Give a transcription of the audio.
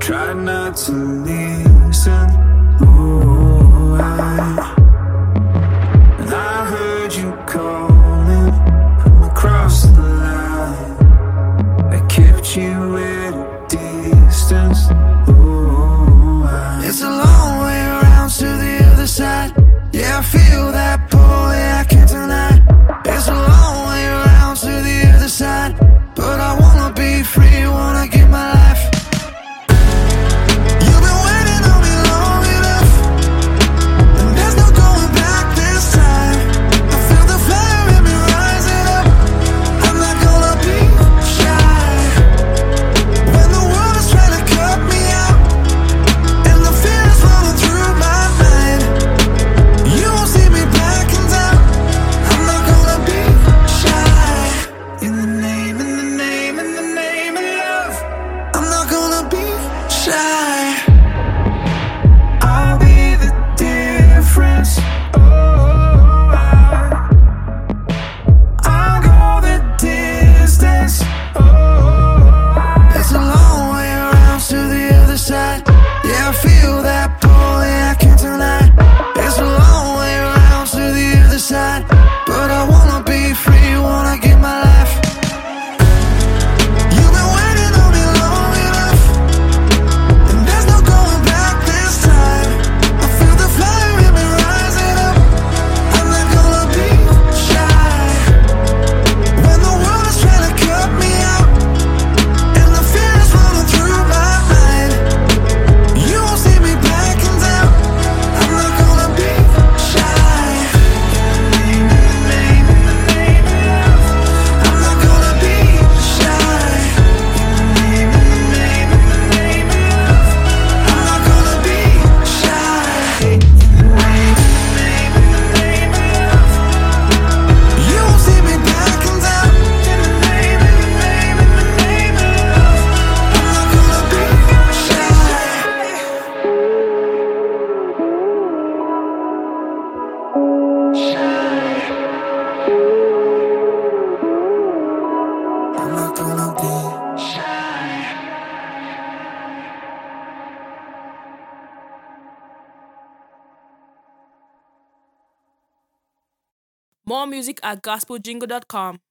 Try not to listen. Oh, and I heard you calling from across the line. I kept you at a distance. Oh, it's a long way around to the other side. Yeah, I feel that pull, yeah, I can't deny. It's a long way around to the other side, but I wanna be free, wanna give my life. You've been waiting on me long enough, and there's no going back this time. I feel the fire in me rising up. I'm not gonna be shy when the world is trying to cut me out, and the fear is flowing through my mind. You won't see me backing down. I'm not gonna be shy. In the name of love, I'm not gonna be shy. I'll be the difference. Oh, I'll go the distance. Oh, it's a long way around to the other side. Yeah, I feel that pull, yeah, I can't deny. It's a long way around to the other side, but I wanna be free, wanna give my life. You've been waiting on me long enough, and there's no going back this time. I feel the fire in me rising up. I'm not gonna be shy when the world is trying to cut me out, and the fear is running through my mind. You won't see me backing down. I'm not gonna be shy. In the name of love, I'm not gonna be shy. In the name of love, I'm not gonna be shy. In the name of love, you won't see me backing down. In the name of love, I'm not gonna be shy. I'm not gonna be shy. More music at gospeljingle.com.